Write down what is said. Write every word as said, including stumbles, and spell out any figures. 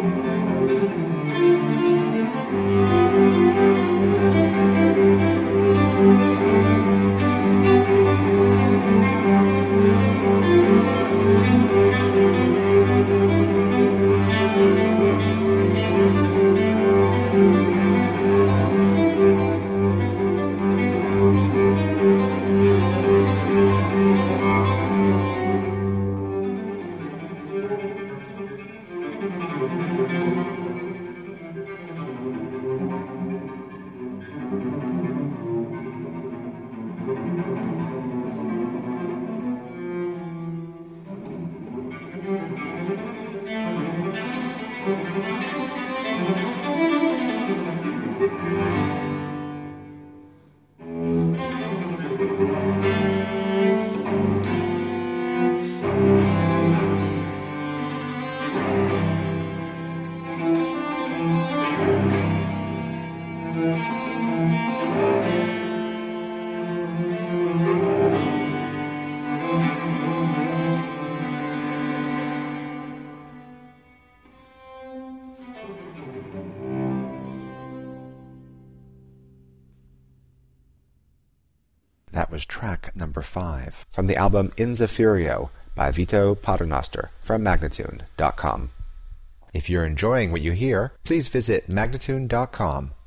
That was track number five from the album In Zephyrio by Vito Paternoster from Magnatune dot com. If you're enjoying what you hear, please visit Magnatune dot com